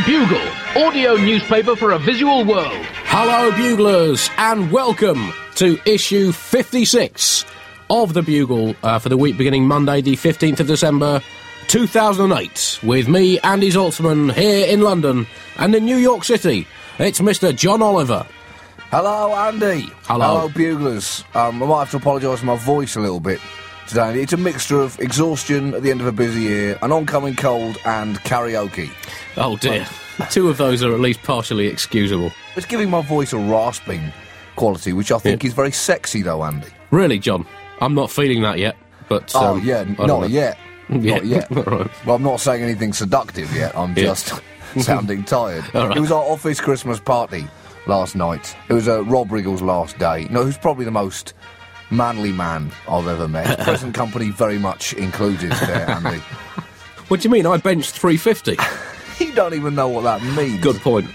Bugle, audio newspaper for a visual world. Hello, Buglers, and welcome to issue 56 of the Bugle for the week beginning Monday, the 15th of December, 2008, with me, Andy Zaltzman, here in London, and in New York City, it's Mr. John Oliver. Hello, Andy. Hello. Buglers. I might have to apologise for my voice a little bit today. It's a mixture of exhaustion at the end of a busy year, an oncoming cold, and karaoke. Oh, dear. Two of those are at least partially excusable. It's giving my voice a rasping quality, which I think is very sexy, though, Andy. Really, John? I'm not feeling that yet, but... not yet. Not yet. Right. Well, I'm not saying anything seductive yet. I'm just sounding tired. Right. It was our office Christmas party last night. It was Rob Riggle's last day. No, who's probably the most manly man I've ever met. Present company very much included there, Andy. What do you mean? I benched 350. You don't even know what that means. Good point.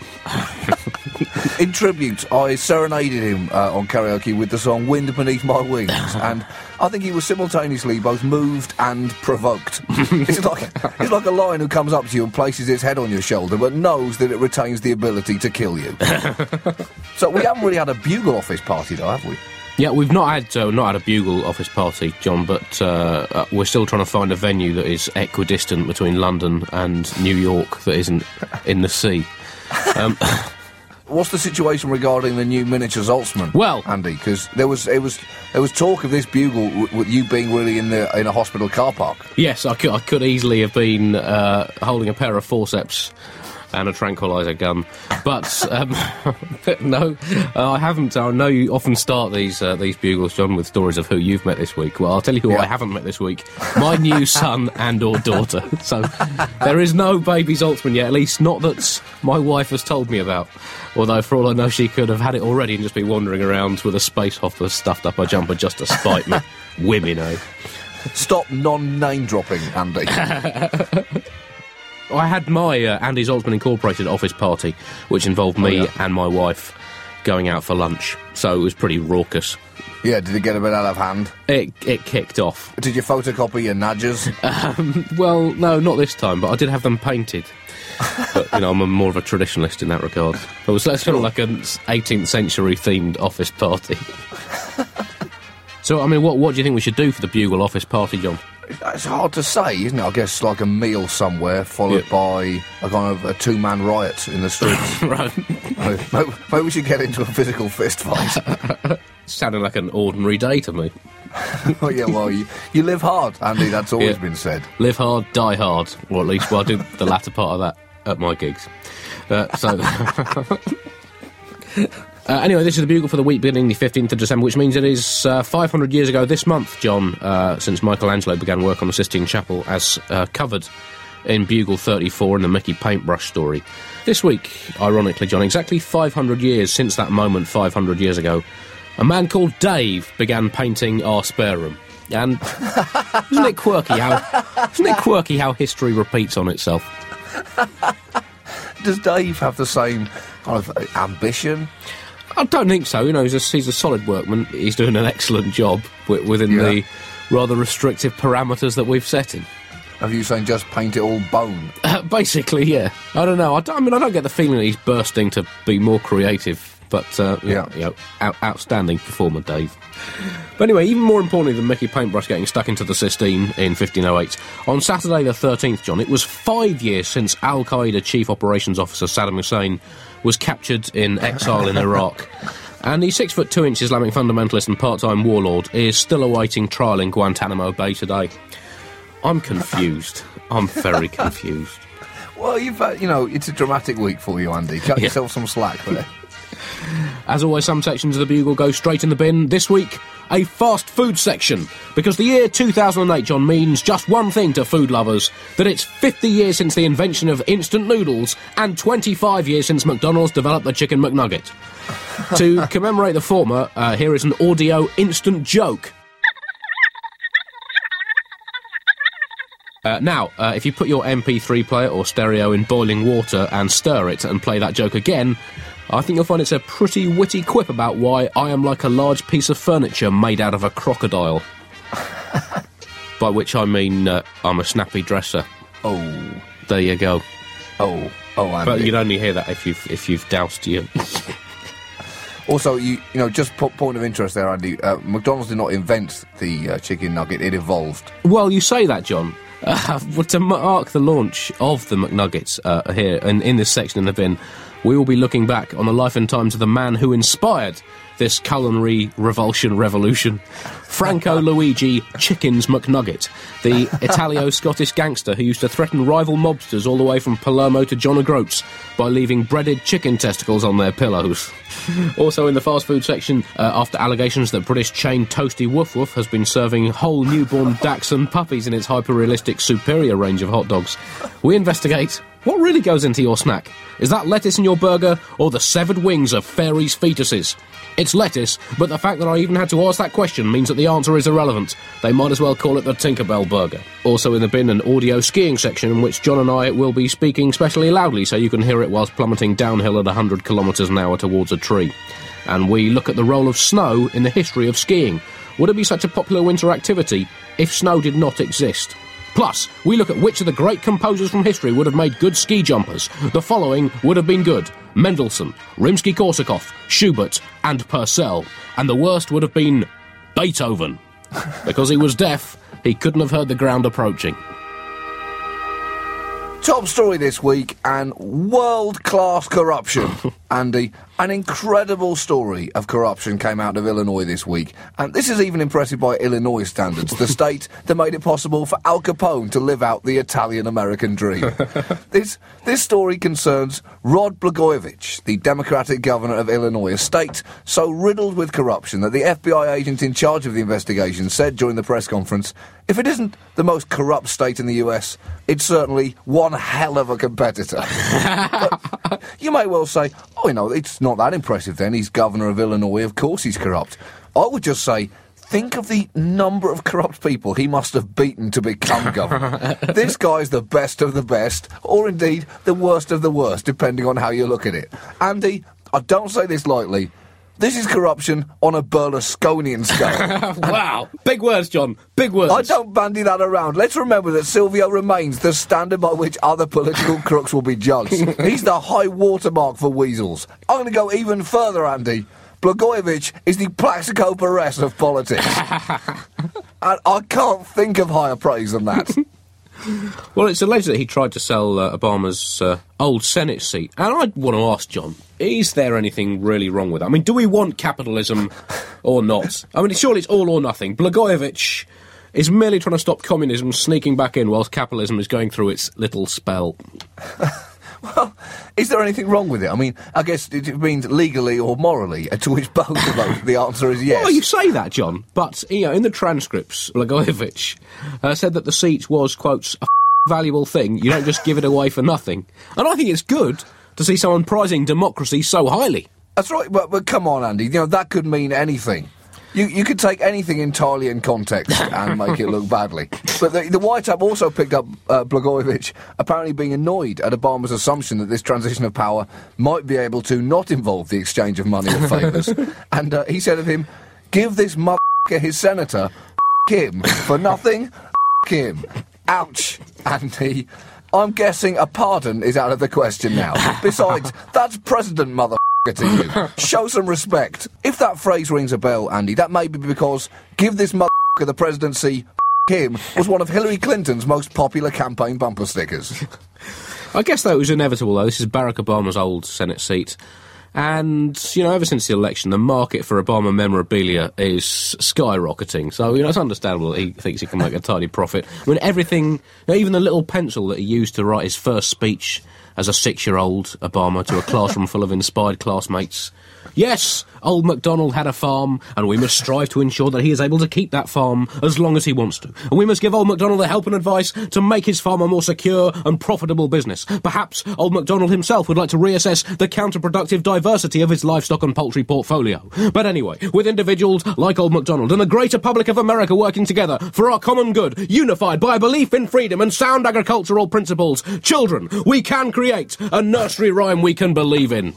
In tribute, I serenaded him on karaoke with the song Wind Beneath My Wings, and I think he was simultaneously both moved and provoked. It's like a lion who comes up to you and places its head on your shoulder but knows that it retains the ability to kill you. So we haven't really had a Bugle office party though, have we? Yeah, we've not had a Bugle office party, John, but we're still trying to find a venue that is equidistant between London and New York that isn't in the sea. What's the situation regarding the new miniature Zaltzman? Well, Andy, because there was talk of this Bugle with you being really in a hospital car park. Yes, I could easily have been holding a pair of forceps and a tranquiliser gun, but no, I haven't. I know you often start these Bugles, John, with stories of who you've met this week. Well, I'll tell you who I haven't met this week: my new son and or daughter. So there is no baby Zaltzman yet, at least not that my wife has told me about. Although, for all I know, she could have had it already and just be wandering around with a space hopper stuffed up her jumper just to spite me. Women, eh? Stop non-name dropping, Andy. I had my Andy Zaltzman Incorporated office party, which involved me and my wife going out for lunch, so it was pretty raucous. Yeah, did it get a bit out of hand? It kicked off. Did you photocopy your nudges? Well, no, not this time, but I did have them painted. But, I'm more of a traditionalist in that regard. It was sort of like an 18th century themed office party. So, I mean, what do you think we should do for the Bugle office party, John? It's hard to say, isn't it? I guess like a meal somewhere, followed by a kind of a two-man riot in the streets. Right. Maybe we should get into a physical fist fight. Sounded like an ordinary day to me. Oh, yeah, well, you live hard, Andy, that's always been said. Live hard, die hard. Or at least, I do the latter part of that at my gigs. Anyway, this is the Bugle for the week beginning the 15th of December, which means it is 500 years ago this month, John, since Michelangelo began work on the Sistine Chapel, as covered in Bugle 34 in the Mickey Paintbrush story. This week, ironically, John, exactly 500 years since that moment 500 years ago, a man called Dave began painting our spare room. And isn't it quirky how history repeats on itself? Does Dave have the same kind of ambition? I don't think so. He's a solid workman. He's doing an excellent job within the rather restrictive parameters that we've set him. Have you saying just paint it all bone? Basically, yeah. I don't know. I don't get the feeling that he's bursting to be more creative. But, outstanding performer, Dave. But anyway, even more importantly than Mickey Paintbrush getting stuck into the Sistine in 1508, on Saturday the 13th, John, it was 5 years since Al-Qaeda Chief Operations Officer Saddam Hussein was captured in exile in Iraq. And the 6'2" Islamic fundamentalist and part-time warlord is still awaiting trial in Guantanamo Bay today. I'm confused. I'm very confused. Well, it's a dramatic week for you, Andy. Cut yourself some slack there. As always, some sections of the Bugle go straight in the bin. This week, a fast food section. Because the year 2008, John, means just one thing to food lovers, that it's 50 years since the invention of instant noodles and 25 years since McDonald's developed the Chicken McNugget. To commemorate the former, here is an audio instant joke. Now, if you put your MP3 player or stereo in boiling water and stir it and play that joke again, I think you'll find it's a pretty witty quip about why I am like a large piece of furniture made out of a crocodile. By which I mean I'm a snappy dresser. Oh. There you go. Oh. Oh, Andy. But you'd only hear that if you've doused your... Also, you know, just point of interest there, Andy, McDonald's did not invent the chicken nugget, it evolved. Well, you say that, John. To mark the launch of the McNuggets here, and in this section in the bin, we will be looking back on the life and times of the man who inspired this culinary revolution, Franco Luigi Chickens McNugget, the Italo-Scottish gangster who used to threaten rival mobsters all the way from Palermo to John O'Groats by leaving breaded chicken testicles on their pillows. Also in the fast food section, after allegations that British chain Toasty Woof Woof has been serving whole newborn Dachshund puppies in its hyper-realistic Superior range of hot dogs, we investigate what really goes into your snack. Is that lettuce in your burger or the severed wings of fairies' fetuses? It's lettuce, but the fact that I even had to ask that question means that the answer is irrelevant. They might as well call it the Tinkerbell burger. Also in the bin, an audio skiing section in which John and I will be speaking especially loudly so you can hear it whilst plummeting downhill at 100 kilometres an hour towards a tree. And we look at the role of snow in the history of skiing. Would it be such a popular winter activity if snow did not exist? Plus, we look at which of the great composers from history would have made good ski jumpers. The following would have been good: Mendelssohn, Rimsky-Korsakov, Schubert and Purcell. And the worst would have been Beethoven. Because he was deaf, he couldn't have heard the ground approaching. Top story this week, and world-class corruption. Andy, an incredible story of corruption came out of Illinois this week, and this is even impressive by Illinois standards, the state that made it possible for Al Capone to live out the Italian-American dream. This story concerns Rod Blagojevich, the Democratic governor of Illinois, a state so riddled with corruption that the FBI agent in charge of the investigation said during the press conference, if it isn't the most corrupt state in the US, it's certainly one hell of a competitor. But you may well say, oh, you know, it's not that impressive then. He's governor of Illinois, of course he's corrupt. I would just say, think of the number of corrupt people he must have beaten to become governor. This guy's the best of the best, or indeed the worst of the worst, depending on how you look at it. Andy, I don't say this lightly, this is corruption on a Berlusconian scale. Wow. Big words, John. Big words. I don't bandy that around. Let's remember that Silvio remains the standard by which other political crooks will be judged. He's the high watermark for weasels. I'm going to go even further, Andy. Blagojevich is the Plaxico Perez of politics. And I can't think of higher praise than that. Well, it's alleged that he tried to sell Obama's old Senate seat. And I want to ask, John, is there anything really wrong with that? I mean, do we want capitalism or not? I mean, surely it's all or nothing. Blagojevich is merely trying to stop communism sneaking back in whilst capitalism is going through its little spell. Well, is there anything wrong with it? I mean, I guess it means legally or morally, to which both of those, the answer is yes. Well, you say that, John, but, you know, in the transcripts, Blagojevich said that the seat was, quotes, a valuable thing. You don't just give it away for nothing. And I think it's good to see someone prizing democracy so highly. That's right, but come on, Andy, you know, that could mean anything. You could take anything entirely in context and make it look badly. But the White House also picked up Blagojevich apparently being annoyed at Obama's assumption that this transition of power might be able to not involve the exchange of money or favours. And he said of him, give this motherfucker his senator, him, for nothing, him. Ouch, Andy. I'm guessing a pardon is out of the question now. Besides, that's President motherfucker to you. Show some respect. If that phrase rings a bell, Andy, that may be because give this motherfucker the presidency, him, was one of Hillary Clinton's most popular campaign bumper stickers. I guess that was inevitable, though. This is Barack Obama's old Senate seat. And, you know, ever since the election, the market for Obama memorabilia is skyrocketing. So, you know, it's understandable that he thinks he can make a tidy profit. I mean, everything, you know, even the little pencil that he used to write his first speech as a 6-year-old Obama to a classroom full of inspired classmates. Yes, old MacDonald had a farm, and we must strive to ensure that he is able to keep that farm as long as he wants to. And we must give old MacDonald the help and advice to make his farm a more secure and profitable business. Perhaps old MacDonald himself would like to reassess the counterproductive diversity of his livestock and poultry portfolio. But anyway, with individuals like old MacDonald and the greater public of America working together for our common good, unified by a belief in freedom and sound agricultural principles, children, we can create a nursery rhyme we can believe in.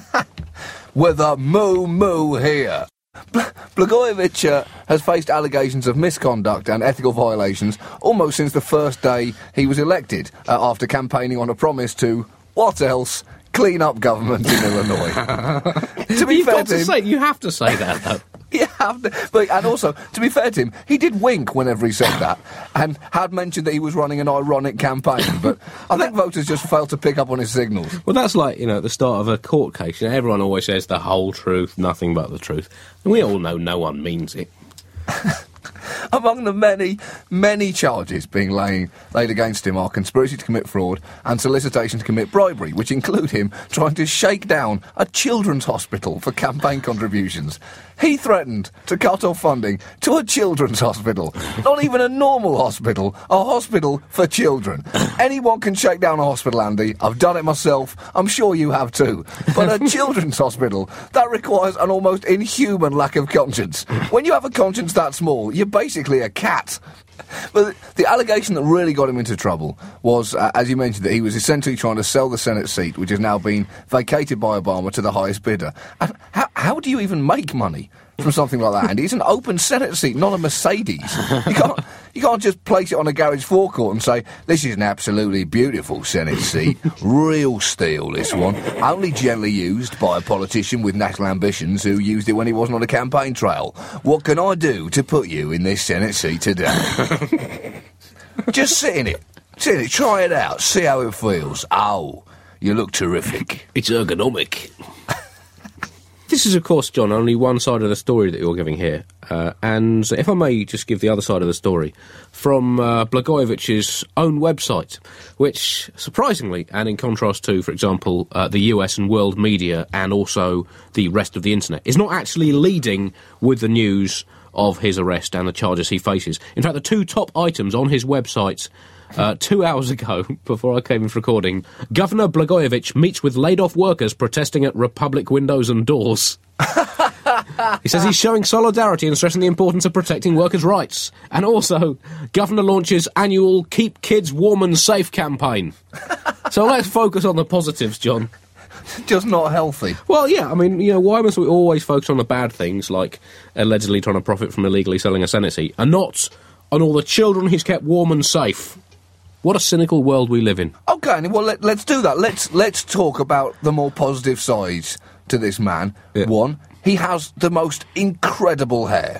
With a moo-moo here. Blagojevich has faced allegations of misconduct and ethical violations almost since the first day he was elected, after campaigning on a promise to What else? Clean up government in Illinois. To be fair to him, you have to say that, though. You have to, and also, to be fair to him, he did wink whenever he said that, and had mentioned that he was running an ironic campaign, but I think voters just failed to pick up on his signals. Well, that's like, at the start of a court case. Everyone always says the whole truth, nothing but the truth. And we all know no one means it. Among the many, many charges being laid against him are conspiracy to commit fraud and solicitation to commit bribery, which include him trying to shake down a children's hospital for campaign contributions. He threatened to cut off funding to a children's hospital. Not even a normal hospital, a hospital for children. Anyone can shake down a hospital, Andy. I've done it myself. I'm sure you have too. But a children's hospital, that requires an almost inhuman lack of conscience. When you have a conscience that small, you're basically a cat. But the allegation that really got him into trouble was, as you mentioned, that he was essentially trying to sell the Senate seat, which has now been vacated by Obama, to the highest bidder. And how do you even make money from something like that? And it's an open Senate seat, not a Mercedes. You can't just place it on a garage forecourt and say, this is an absolutely beautiful Senate seat, real steel, this one, only gently used by a politician with national ambitions who used it when he wasn't on a campaign trail. What can I do to put you in this Senate seat today? Just sit in it. Sit in it, try it out, see how it feels. Oh, you look terrific. It's ergonomic. This is, of course, John, only one side of the story that you're giving here. And if I may just give the other side of the story, from Blagojevich's own website, which, surprisingly, and in contrast to, for example, the US and world media and also the rest of the internet, is not actually leading with the news of his arrest and the charges he faces. In fact, the two top items on his website 2 hours ago, before I came in for recording, Governor Blagojevich meets with laid-off workers protesting at Republic windows and doors. He says he's showing solidarity and stressing the importance of protecting workers' rights. And also, Governor launches annual Keep Kids Warm and Safe campaign. So let's focus on the positives, John. Just not healthy. Well, yeah, I mean, why must we always focus on the bad things, like allegedly trying to profit from illegally selling a Senate seat, and not on all the children he's kept warm and safe? What a cynical world we live in. Okay, well, let's do that. Let's talk about the more positive sides to this man. Yeah. One, he has the most incredible hair.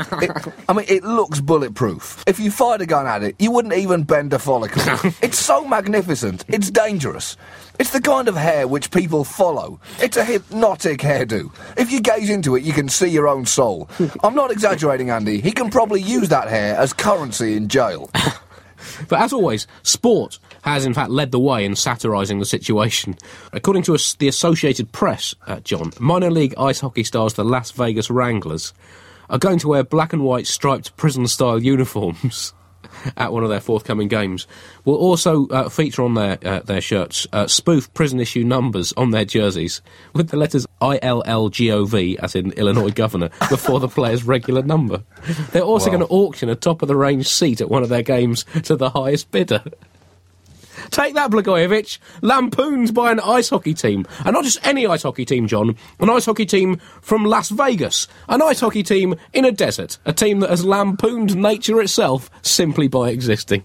It looks bulletproof. If you fired a gun at it, you wouldn't even bend a follicle. It's so magnificent. It's dangerous. It's the kind of hair which people follow. It's a hypnotic hairdo. If you gaze into it, you can see your own soul. I'm not exaggerating, Andy. He can probably use that hair as currency in jail. But as always, sport has in fact led the way in satirising the situation. According to the Associated Press, John, minor league ice hockey stars the Las Vegas Wranglers are going to wear black and white striped prison-style uniforms at one of their forthcoming games. Will also feature on their shirts spoof prison-issue numbers on their jerseys with the letters ILLGOV, as in Illinois Governor, before the player's regular number. They're also going to auction a top-of-the-range seat at one of their games to the highest bidder. Take that, Blagojevich! Lampooned by an ice hockey team. And not just any ice hockey team, John. An ice hockey team from Las Vegas. An ice hockey team in a desert. A team that has lampooned nature itself simply by existing.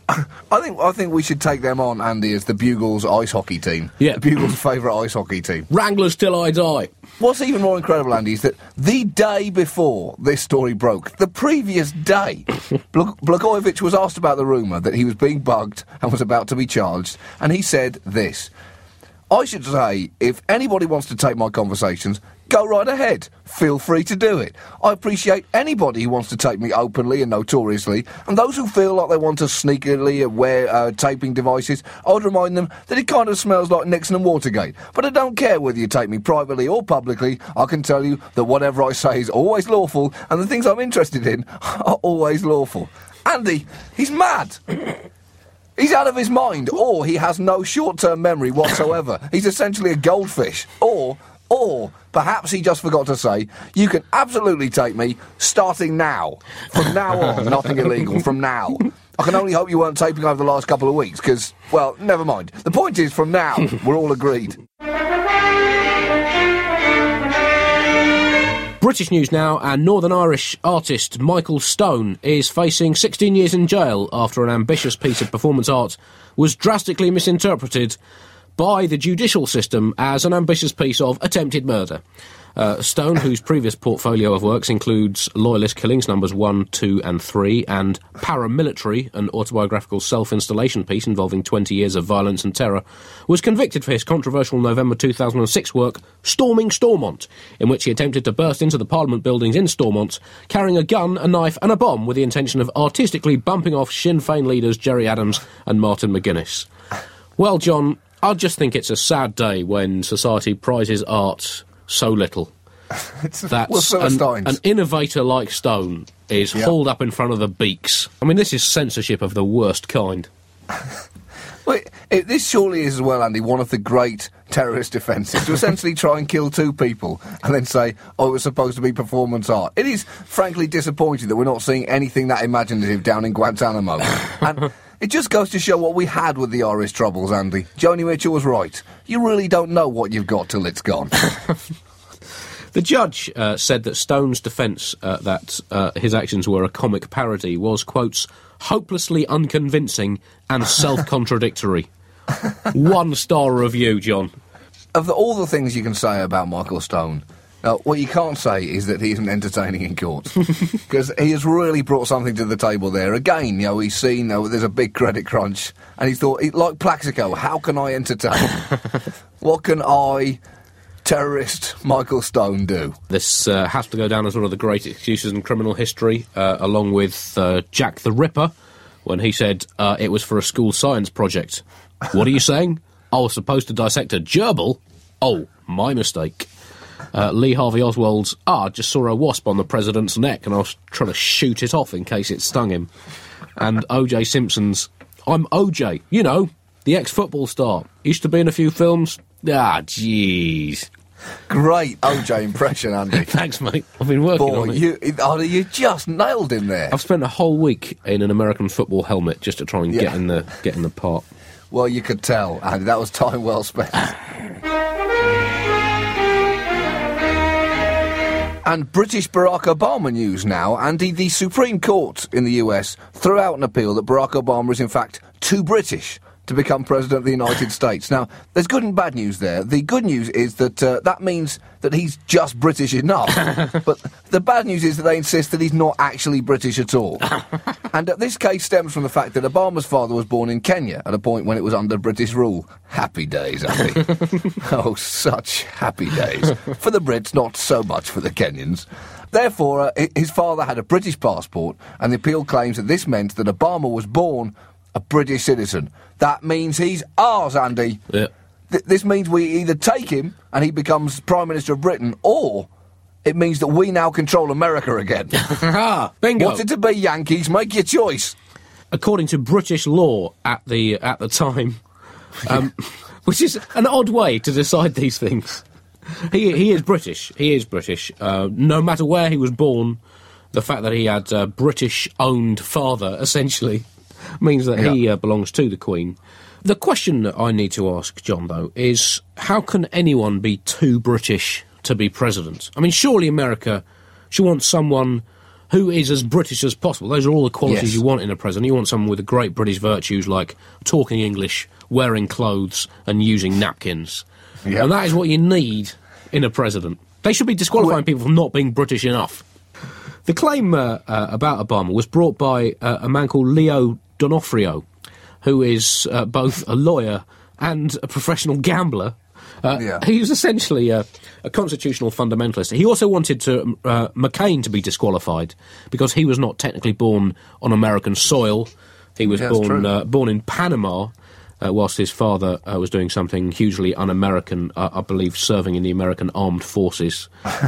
I think we should take them on, Andy, as the Bugles ice hockey team. Yeah. The Bugles' favourite ice hockey team. Wranglers till I die. What's even more incredible, Andy, is that the day before this story broke, the previous day, Blagojevich was asked about the rumour that he was being bugged and was about to be charged, and he said this: I should say, if anybody wants to take my conversations, go right ahead. Feel free to do it. I appreciate anybody who wants to take me openly and notoriously, and those who feel like they want to sneakily wear taping devices, I would remind them that it kind of smells like Nixon and Watergate. But I don't care whether you take me privately or publicly. I can tell you that whatever I say is always lawful, and the things I'm interested in are always lawful. Andy, he's mad. He's out of his mind, or he has no short-term memory whatsoever. He's essentially a goldfish. Or perhaps he just forgot to say, you can absolutely take me starting now. From now on, nothing illegal, from now. I can only hope you weren't taping over the last couple of weeks, because, well, never mind. The point is, from now, we're all agreed. British news now, and Northern Irish artist Michael Stone is facing 16 years in jail after an ambitious piece of performance art was drastically misinterpreted by the judicial system as an ambitious piece of attempted murder. Stone, whose previous portfolio of works includes Loyalist Killings numbers 1, 2 and 3 and Paramilitary, an autobiographical self-installation piece involving 20 years of violence and terror, was convicted for his controversial November 2006 work Storming Stormont, in which he attempted to burst into the Parliament buildings in Stormont, carrying a gun, a knife and a bomb with the intention of artistically bumping off Sinn Féin leaders Gerry Adams and Martin McGuinness. Well, John, I just think it's a sad day when society prizes art so little that an innovator like Stone is hauled up in front of the beaks. I mean, this is censorship of the worst kind. Well, this surely is as well, Andy, one of the great terrorist offences, to essentially try and kill two people and then say, oh, it was supposed to be performance art. It is frankly disappointing that we're not seeing anything that imaginative down in Guantanamo. And it just goes to show what we had with the Irish Troubles, Andy. Joni Mitchell was right. You really don't know what you've got till it's gone. The judge said that Stone's defence that his actions were a comic parody was, quotes, hopelessly unconvincing and self-contradictory. 1-star review, John. Of all the things you can say about Michael Stone, what you can't say is that he isn't entertaining in court. Because he has really brought something to the table there. Again, he's seen there's a big credit crunch, and he thought, like Plaxico, how can I entertain? What can I, terrorist Michael Stone, do? This has to go down as one of the great excuses in criminal history, along with Jack the Ripper, when he said it was for a school science project. What are you saying? I was supposed to dissect a gerbil? Oh, my mistake. Lee Harvey Oswald's, just saw a wasp on the president's neck and I was trying to shoot it off in case it stung him. And O.J. Simpson's, I'm O.J., the ex-football star. Used to be in a few films. Jeez. Great O.J. impression, Andy. Thanks, mate. I've been working on it. You just nailed him there. I've spent a whole week in an American football helmet just to try and get in the part. Well, you could tell, Andy. That was time well spent. And British Barack Obama news now, Andy. The Supreme Court in the US threw out an appeal that Barack Obama is in fact too British to become President of the United States. Now, there's good and bad news there. The good news is that that means that he's just British enough. But the bad news is that they insist that he's not actually British at all. And this case stems from the fact that Obama's father was born in Kenya at a point when it was under British rule. Happy days, Andy. Oh, such happy days. For the Brits, not so much for the Kenyans. Therefore, his father had a British passport, and the appeal claims that this meant that Obama was born a British citizen. That means he's ours, Andy. Yeah. This means we either take him and he becomes Prime Minister of Britain, or it means that we now control America again. Bingo. What's it to be, Yankees? Make your choice. According to British law at the time, which is an odd way to decide these things. He is British. He is British. No matter where he was born, the fact that he had a British-owned father, essentially, means that he belongs to the Queen. The question that I need to ask, John, though, is how can anyone be too British to be president? I mean, surely America should want someone who is as British as possible. Those are all the qualities you want in a president. You want someone with the great British virtues like talking English, wearing clothes and using napkins. Yep. And that is what you need in a president. They should be disqualifying people for not being British enough. The claim about Obama was brought by a man called Leo D'Onofrio, who is both a lawyer and a professional gambler. He was essentially a constitutional fundamentalist. He also wanted McCain to be disqualified because he was not technically born on American soil. He was born in Panama, whilst his father was doing something hugely un-American, I believe serving in the American Armed Forces.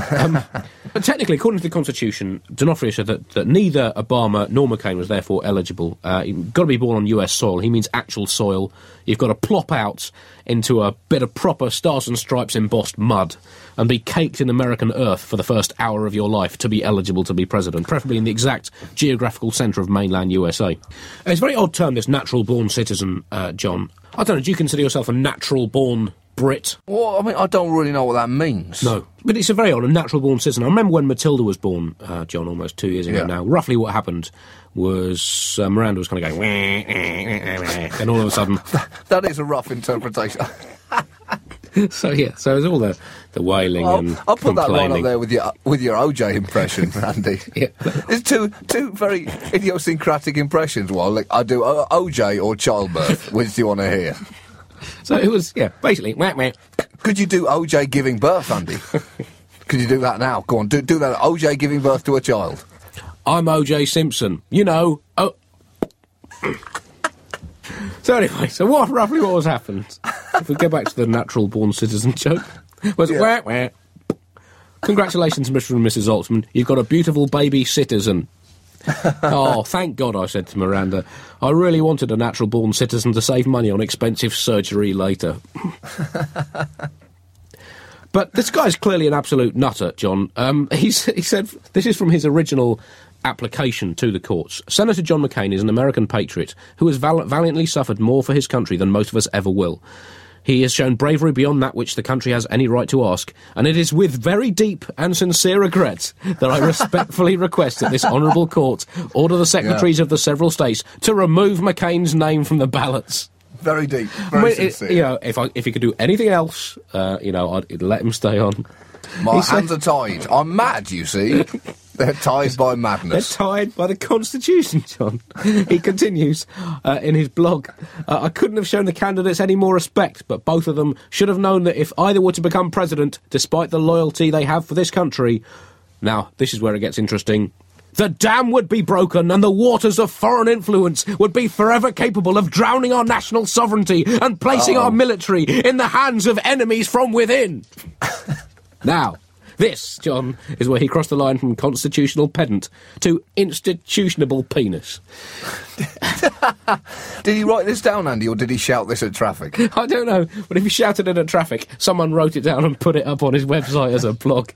But technically, according to the Constitution, D'Onofrio said that neither Obama nor McCain was therefore eligible. You've got to be born on US soil. He means actual soil. You've got to plop out into a bit of proper Stars and Stripes embossed mud and be caked in American earth for the first hour of your life to be eligible to be president, preferably in the exact geographical centre of mainland USA. It's a very odd term, this natural-born citizen, John. I don't know, do you consider yourself a natural-born Brit? Well, I mean, I don't really know what that means. No, but it's a very odd, a natural-born citizen. I remember when Matilda was born, John, almost 2 years ago now. Roughly what happened was Miranda was kind of going, and all of a sudden... That is a rough interpretation. So there's all the wailing and I'll put that line complaining. up there with your OJ impression, Andy. Yeah. There's two very idiosyncratic impressions. Well, like I do OJ or childbirth. Which do you want to hear? So it was, basically, wah, wah. Could you do OJ giving birth, Andy? Could you do that now? Go on, do that. OJ giving birth to a child. I'm O.J. Simpson. You know. Oh. So anyway, what was happened? If we go back to the natural-born citizen joke, was wah, wah. Congratulations, Mr. and Mrs. Altman. You've got a beautiful baby citizen. Oh, thank God, I said to Miranda. I really wanted a natural-born citizen to save money on expensive surgery later. But this guy's clearly an absolute nutter, John. He said, this is from his original application to the courts. Senator John McCain is an American patriot who has valiantly suffered more for his country than most of us ever will. He has shown bravery beyond that which the country has any right to ask, and it is with very deep and sincere regret that I respectfully request that this honourable court order the secretaries of the several states to remove McCain's name from the ballots. Very deep, very sincere. If he could do anything else, I'd let him stay on. My hands are tied. I'm mad, you see. They're tied by madness. They're tied by the Constitution, John. He continues in his blog, I couldn't have shown the candidates any more respect, but both of them should have known that if either were to become president, despite the loyalty they have for this country... Now, this is where it gets interesting. The dam would be broken and the waters of foreign influence would be forever capable of drowning our national sovereignty and placing our military in the hands of enemies from within. Now, this, John, is where he crossed the line from constitutional pedant to institutionable penis. Did he write this down, Andy, or did he shout this at traffic? I don't know, but if he shouted it at traffic, someone wrote it down and put it up on his website as a blog.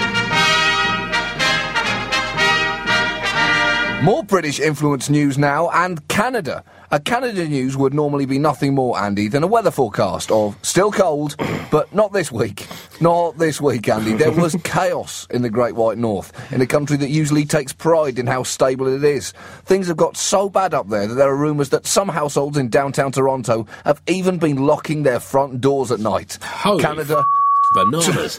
More British influence news now, and Canada. Canada news would normally be nothing more, Andy, than a weather forecast of still cold, but not this week. Not this week, Andy. There was chaos in the Great White North, in a country that usually takes pride in how stable it is. Things have got so bad up there that there are rumours that some households in downtown Toronto have even been locking their front doors at night. Holy Canada... bananas.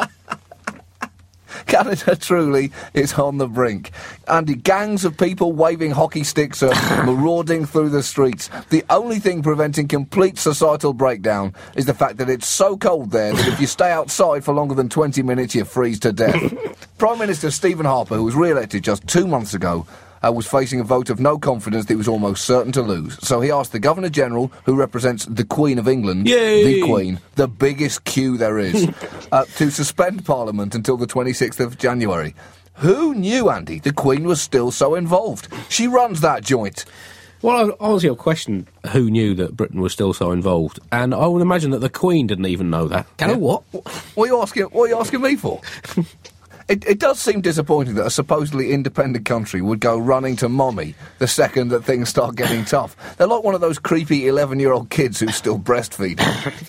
Canada truly is on the brink. Andy, gangs of people waving hockey sticks are marauding through the streets. The only thing preventing complete societal breakdown is the fact that it's so cold there that if you stay outside for longer than 20 minutes, you freeze to death. Prime Minister Stephen Harper, who was re-elected just 2 months ago, was facing a vote of no confidence that he was almost certain to lose. So he asked the Governor-General, who represents the Queen of England, the Queen, the biggest Q there is, to suspend Parliament until the 26th of January. Who knew, Andy, the Queen was still so involved? She runs that joint. Well, I was your question, who knew that Britain was still so involved? And I would imagine that the Queen didn't even know that. What are you asking me for? It does seem disappointing that a supposedly independent country would go running to mommy the second that things start getting tough. They're like one of those creepy 11-year-old kids who still breastfeed.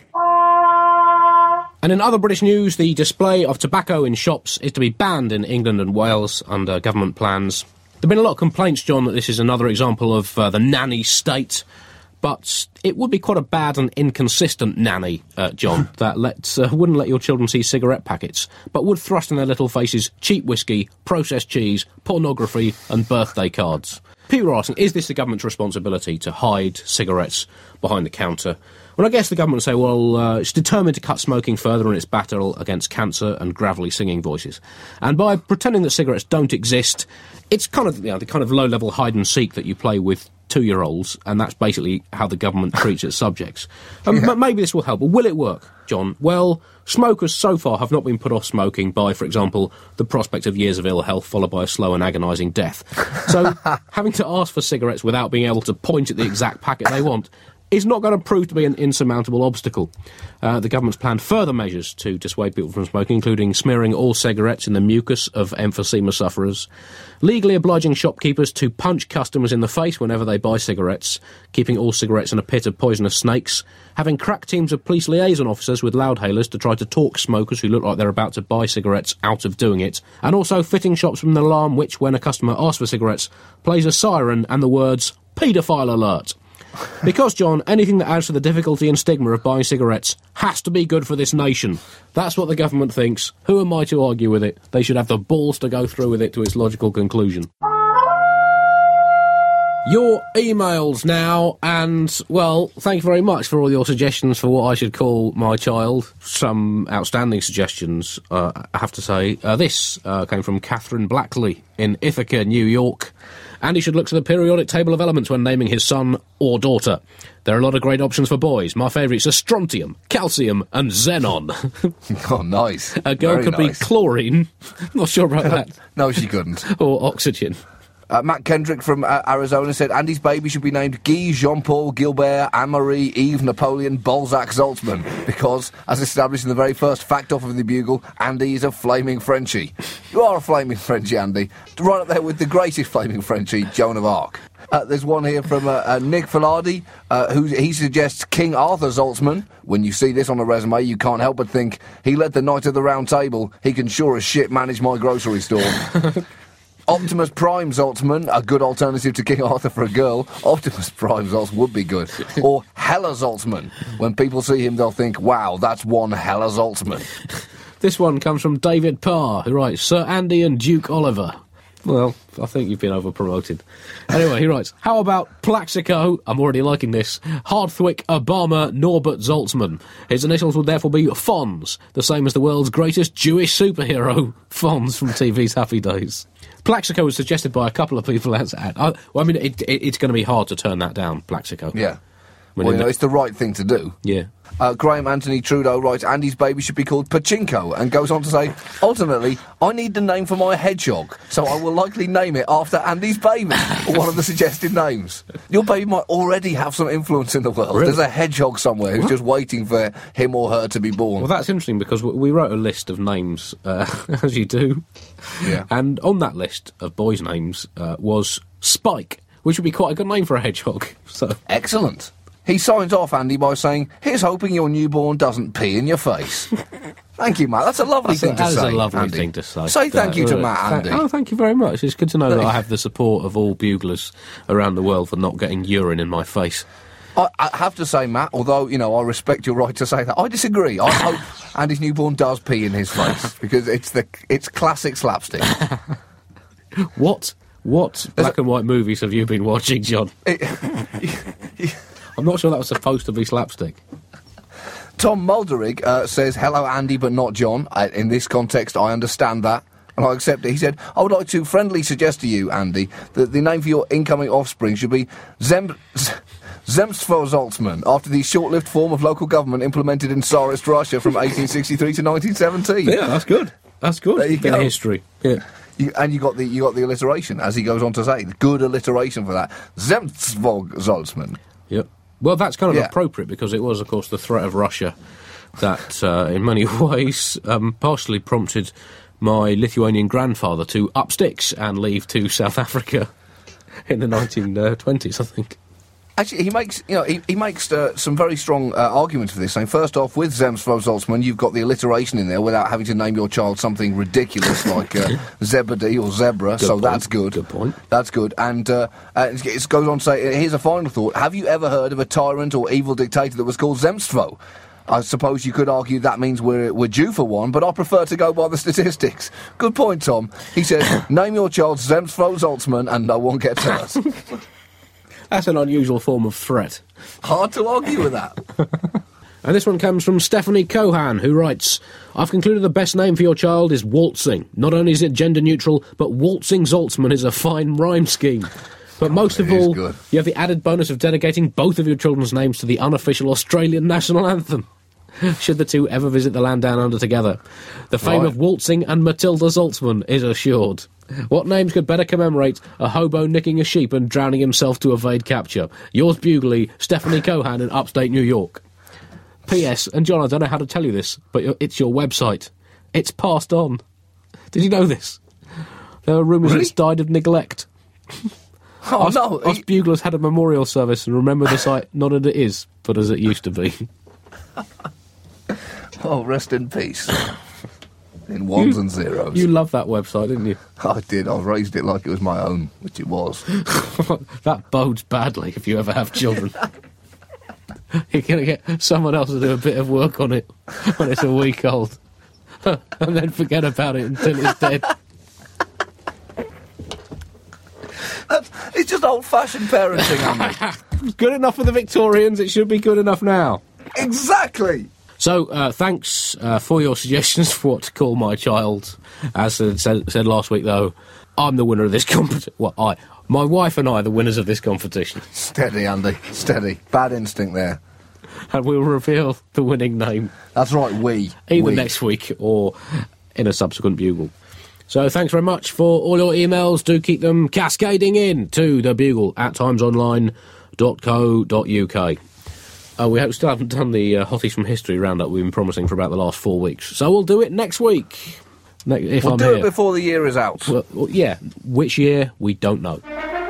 And in other British news, the display of tobacco in shops is to be banned in England and Wales under government plans. There have been a lot of complaints, John, that this is another example of the nanny state. But it would be quite a bad and inconsistent nanny, John, that wouldn't let your children see cigarette packets, but would thrust in their little faces cheap whiskey, processed cheese, pornography and birthday cards. People are asking, is this the government's responsibility to hide cigarettes behind the counter? Well, I guess the government say, it's determined to cut smoking further in its battle against cancer and gravelly singing voices. And by pretending that cigarettes don't exist, it's kind of the kind of low-level hide-and-seek that you play with 2-year-olds, and that's basically how the government treats its subjects. But maybe this will help. But will it work, John? Well, smokers so far have not been put off smoking by, for example, the prospect of years of ill health followed by a slow and agonising death. So having to ask for cigarettes without being able to point at the exact packet they want is not going to prove to be an insurmountable obstacle. The government's planned further measures to dissuade people from smoking, including smearing all cigarettes in the mucus of emphysema sufferers, legally obliging shopkeepers to punch customers in the face whenever they buy cigarettes, keeping all cigarettes in a pit of poisonous snakes, having crack teams of police liaison officers with loudhailers to try to talk smokers who look like they're about to buy cigarettes out of doing it, and also fitting shops with an alarm which, when a customer asks for cigarettes, plays a siren and the words, "paedophile alert." Because, John, anything that adds to the difficulty and stigma of buying cigarettes has to be good for this nation. That's what the government thinks. Who am I to argue with it? They should have the balls to go through with it to its logical conclusion. Your emails now, and, well, thank you very much for all your suggestions for what I should call my child. Some outstanding suggestions, I have to say. This came from Catherine Blackley in Ithaca, New York. Andy should look to the periodic table of elements when naming his son or daughter. There are a lot of great options for boys. My favourites are strontium, calcium and xenon. Oh, nice. A girl Very could nice. be chlorine. Not sure about that. No, she couldn't. Or oxygen. Matt Kendrick from Arizona said Andy's baby should be named Guy Jean-Paul Gilbert Anne-Marie Yves Napoleon Balzac Zaltzman because, as established in the very first fact off of the Bugle, Andy is a flaming Frenchie. You are a flaming Frenchie, Andy. Right up there with the greatest flaming Frenchie, Joan of Arc. There's one here from Nick Filardi, he suggests King Arthur Zaltzman. When you see this on a resume, you can't help but think, he led the Knight of the Round Table, he can sure as shit manage my grocery store. Optimus Prime Zaltzman, a good alternative to King Arthur for a girl. Optimus Prime Zaltz would be good. Or Hella Zaltzman. When people see him, they'll think, wow, that's one Hella Zaltzman. This one comes from David Parr, who writes, Sir Andy and Duke Oliver. Well, I think you've been over-promoted. Anyway, he writes, how about Plaxico, I'm already liking this, Hardthwick Obama Norbert Zaltzman. His initials would therefore be Fonz, the same as the world's greatest Jewish superhero, Fonz from TV's Happy Days. Plaxico was suggested by a couple of people outside. It's going to be hard to turn that down, Plaxico. Yeah. Well, it's the right thing to do. Yeah. Graham Anthony Trudeau writes, Andy's baby should be called Pachinko, and goes on to say, ultimately, I need the name for my hedgehog, so I will likely name it after Andy's baby, or one of the suggested names. Your baby might already have some influence in the world. Really? There's a hedgehog somewhere who's just waiting for him or her to be born. Well, that's interesting, because we wrote a list of names, as you do. Yeah. And on that list of boys' names was Spike, which would be quite a good name for a hedgehog. So Excellent. He signs off, Andy, by saying, here's hoping your newborn doesn't pee in your face. Thank you, Matt. That's a lovely thing to say, That is a lovely Andy. thing to say. Say thank you to Matt, Andy. Oh, thank you very much. It's good to know that I have the support of all buglers around the world for not getting urine in my face. I have to say, Matt, although, I respect your right to say that, I disagree. I hope Andy's newborn does pee in his face, because it's classic slapstick. What black and white movies have you been watching, John? I'm not sure that was supposed to be slapstick. Tom Mulderig says, hello, Andy, but not John. In this context, I understand that, and I accept it. He said, I would like to friendly suggest to you, Andy, that the name for your incoming offspring should be Zemstvo Zaltzman, after the short-lived form of local government implemented in Tsarist Russia from 1863 to 1917. Yeah, that's good. That's good. There you Bit go. of history. Yeah. And you got the alliteration, as he goes on to say. Good alliteration for that. Zemstvo Zaltzman. Yep. Well, that's kind of Yeah. appropriate, because it was, of course, the threat of Russia that, in many ways, partially prompted my Lithuanian grandfather to up sticks and leave to South Africa in the 1920s, I think. Actually, he makes he makes some very strong arguments for this. Saying, first off, with Zemstvo Zaltzman, you've got the alliteration in there without having to name your child something ridiculous like Zebedee or Zebra. Good point. That's good. Good point. That's good. And it goes on to say, here's a final thought. Have you ever heard of a tyrant or evil dictator that was called Zemstvo? I suppose you could argue that means we're due for one, but I prefer to go by the statistics. Good point, Tom. He says, name your child Zemstvo Zaltzman and no one gets hurt. That's an unusual form of threat. Hard to argue with that. And this one comes from Stephanie Cohan, who writes, I've concluded the best name for your child is Waltzing. Not only is it gender neutral, but Waltzing Zaltzman is a fine rhyme scheme. But most of all, good. you have the added bonus of dedicating both of your children's names to the unofficial Australian national anthem, should the two ever visit the land down under together. The fame of Waltzing and Matilda Zaltzman is assured. What names could better commemorate a hobo nicking a sheep and drowning himself to evade capture? Yours bugly, Stephanie Cohan in upstate New York. P.S. And John, I don't know how to tell you this, but it's your website. It's passed on. Did you know this? There are rumours Really? it's died of neglect. Oh, no. Us buglers had a memorial service and remember the site not as it is, but as it used to be. Oh, rest in peace. in ones and zeros. You loved that website, didn't you? I did. I raised it like it was my own, which it was. That bodes badly if you ever have children. You're going to get someone else to do a bit of work on it when it's a week old. And then forget about it until it's dead. It's just old-fashioned parenting, Andy. Good enough for the Victorians, it should be good enough now. Exactly. So, thanks for your suggestions for what to call my child. As I said last week, though, I'm the winner of this competition. Well, my wife and I are the winners of this competition. Steady, Andy, steady. Bad instinct there. And we'll reveal the winning name. That's right, we. Either next week or in a subsequent Bugle. So thanks very much for all your emails. Do keep them cascading in to the Bugle at timesonline.co.uk. We still haven't done the Hotties from History roundup we've been promising for about the last 4 weeks. So we'll do it next week. We'll do it before the year is out. Well, yeah. Which year, we don't know.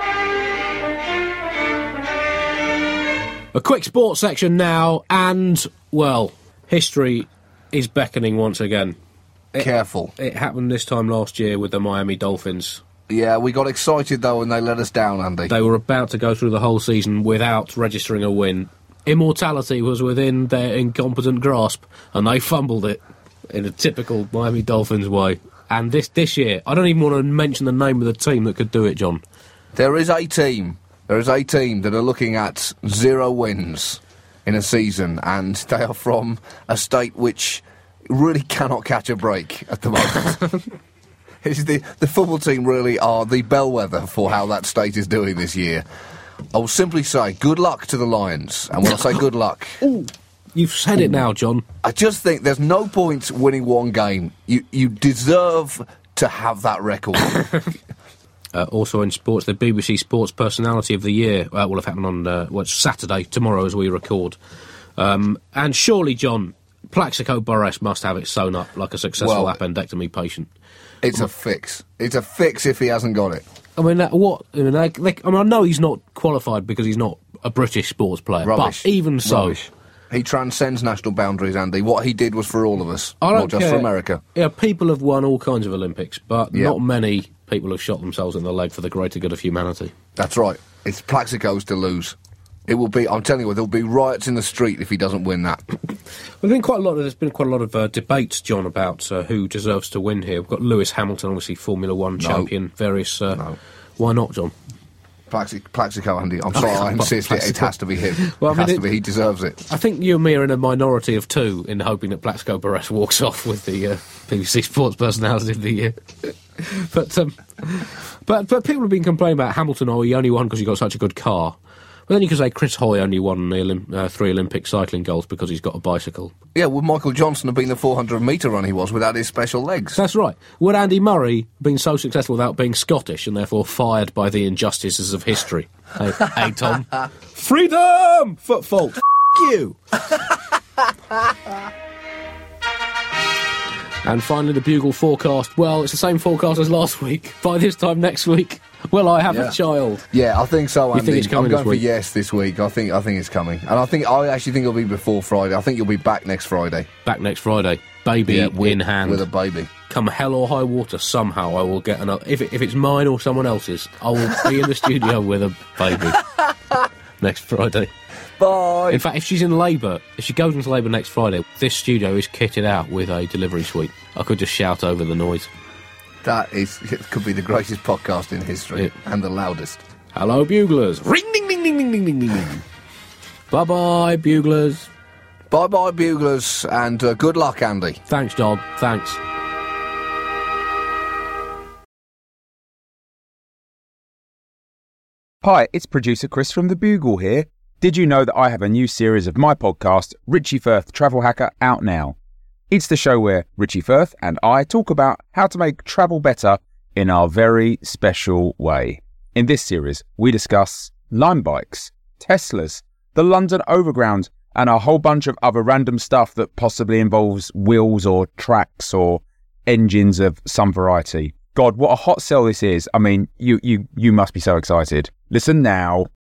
A quick sports section now, and, well, history is beckoning once again. Careful. It happened this time last year with the Miami Dolphins. Yeah, we got excited, though, and they let us down, Andy. They were about to go through the whole season without registering a win. Immortality was within their incompetent grasp, and they fumbled it in a typical Miami Dolphins way. And this year, I don't even want to mention the name of the team that could do it, John. There is a team that are looking at 0 wins in a season, and they are from a state which really cannot catch a break at the moment. The football team really are the bellwether for how that state is doing this year. I will simply say good luck to the Lions, and when I say good luck... Ooh, you've said it now, John. I just think there's no point winning one game. You deserve to have that record. Also in sports, the BBC Sports Personality of the Year will have happened on Saturday, tomorrow as we record. And surely, John, Plaxico Burress must have it sewn up like a successful appendectomy patient. It's a fix. It's a fix if he hasn't got it. I mean, I know he's not qualified because he's not a British sports player, Rubbish. But even so... Rubbish. He transcends national boundaries, Andy. What he did was for all of us, not just for America. Yeah, people have won all kinds of Olympics, but not many people have shot themselves in the leg for the greater good of humanity. That's right. It's Plaxico's to lose. It will be. I'm telling you, there'll be riots in the street if he doesn't win that. There's been quite a lot of debates, John, about who deserves to win here. We've got Lewis Hamilton, obviously Formula One champion. Various. Why not, John? Plaxico, Andy. I'm sorry, I insist. It has to be him. Well, he deserves it. I think you and me are in a minority of two in hoping that Plaxico Burress walks off with the BBC Sports Personality of the Year. But people have been complaining about Hamilton. Oh, he only won because he got such a good car. But then you could say Chris Hoy only won the 3 Olympic cycling golds because he's got a bicycle. Yeah, would Michael Johnson have been the 400-metre run he was without his special legs? That's right. Would Andy Murray have been so successful without being Scottish and therefore fired by the injustices of history? Hey, Tom. Freedom! Fault. F*** you! And finally, the Bugle forecast. Well, it's the same forecast as last week. By this time next week, will I have a child? Yeah, I think so, Andy. You think it's coming I'm going for yes this week. I think it's coming. And I actually think it'll be before Friday. I think you'll be back next Friday. Back next Friday. Baby in hand. With a baby. Come hell or high water, somehow I will get another... If it's mine or someone else's, I will be in the studio with a baby. Next Friday. Bye. In fact, if she's in labour, if she goes into labour next Friday, this studio is kitted out with a delivery suite. I could just shout over the noise. It could be the greatest podcast in history, and the loudest. Hello, Buglers. Ring, ding, ding, ding, ding, ding, ding, ding. Bye-bye, Buglers. Bye-bye, Buglers, and good luck, Andy. Thanks, dog. Thanks. Hi, it's producer Chris from The Bugle here. Did you know that I have a new series of my podcast, Richie Firth Travel Hacker, out now? It's the show where Richie Firth and I talk about how to make travel better in our very special way. In this series, we discuss Lime bikes, Teslas, the London Overground, and a whole bunch of other random stuff that possibly involves wheels or tracks or engines of some variety. God, what a hot sell this is. I mean, you must be so excited. Listen now.